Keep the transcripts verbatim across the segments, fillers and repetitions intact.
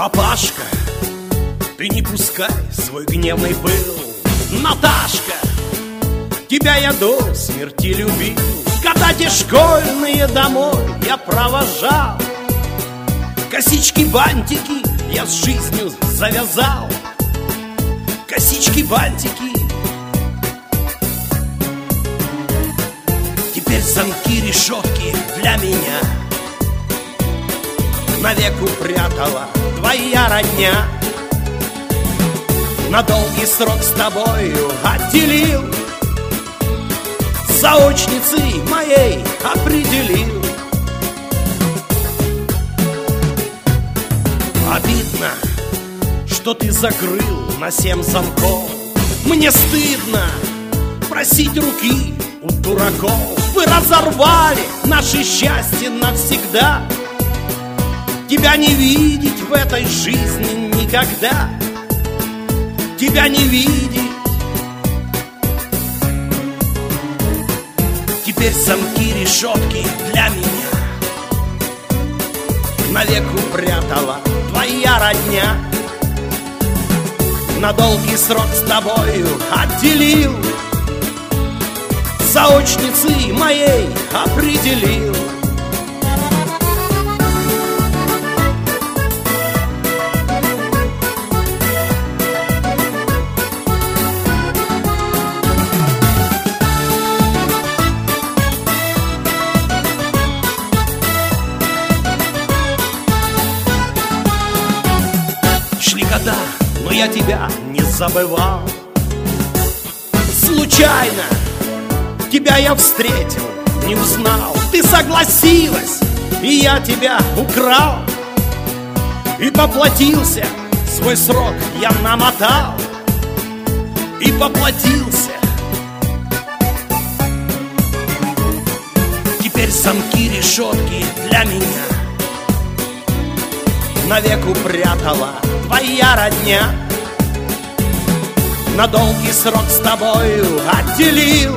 Папашка, ты не пускай свой гневный пыл. Наташка, тебя я до смерти любил. Когда те школьные домой я провожал, косички-бантики я с жизнью завязал. Косички-бантики. Теперь замки, решетки для меня навек упрятала твоя родня. На долгий срок с тобою отделил, заочницей моей определил. Обидно, что ты закрыл на семь замков. Мне стыдно просить руки у дураков. Вы разорвали наше счастье навсегда. Тебя не видеть в этой жизни никогда. Тебя не видеть. Теперь замки, решетки для меня навек упрятала твоя родня. На долгий срок с тобою отделил, заочницей моей определил. Шли года, но я тебя не забывал. Случайно тебя я встретил, не узнал. Ты согласилась, и я тебя украл. И поплатился, свой срок я намотал. И поплатился. Теперь замки, решетки для меня навек упрятала твоя родня. На долгий срок с тобою отделил,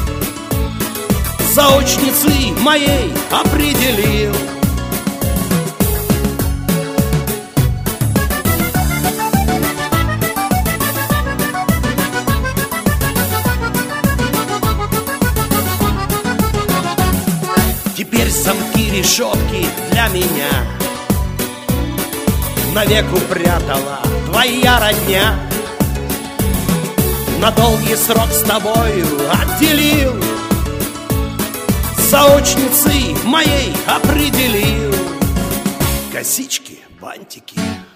заочницей моей определил. Теперь замки, решетки для меня навек упрятала твоя родня. На долгий срок с тобою отделил, заочницей моей определил. Косички, бантики.